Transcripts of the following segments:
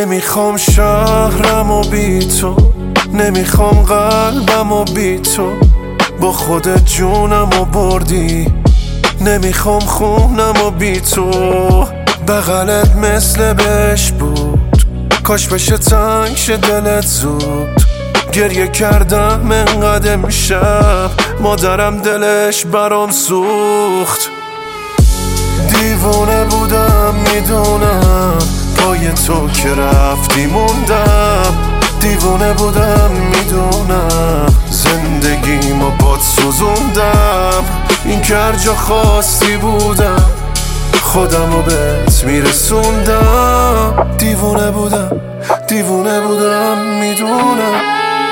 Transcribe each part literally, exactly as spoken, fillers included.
نمیخوام شهرم و بی تو، نمیخوام قلبم و بی تو، با خودت جونم و بردی. نمیخوام خونم و بی تو، بغلت مثل بهش بود، کاش بشه تنگ شه دلت زود. گریه کردم انقدر امشب، مادرم دلش برام سوخت. دیوونه بودم میدونم، پای تو که رفتی موندم. دیوونه بودم میدونم، زندگیمو باد سوزوندم. این که هر جا خواستی بودم، خودمو بهت میرسوندم. دیوونه بودم دیوونه بودم میدونم.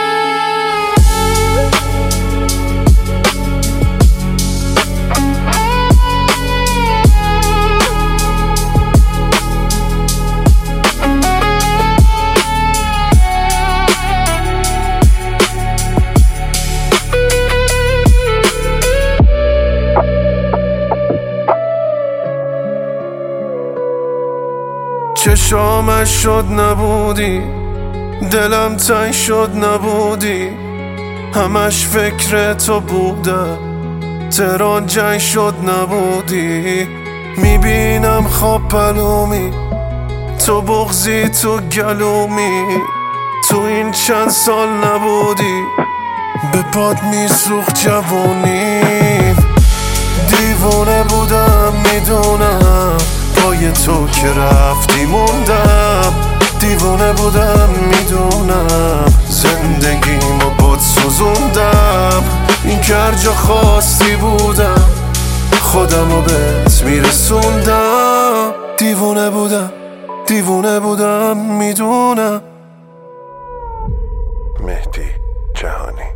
چشامش شد نبودی، دلم تنگ شد نبودی، همش فکر تو بودم، تهران جنگ شد نبودی. میبینم خواب پلومی، تو بغضی تو گلومی، تو این چند سال نبودی، به پاد میسوخت جوونیم. دیوونه بودم میدونم، پای تو که رفتی موندم. دیوونه بودم میدونم، زندگیمو باد سوزوندم. این که هر جا خواستی بودم، خودمو بهت میرسوندم. دیوونه بودم دیوونه بودم میدونم. مهدی جهانی.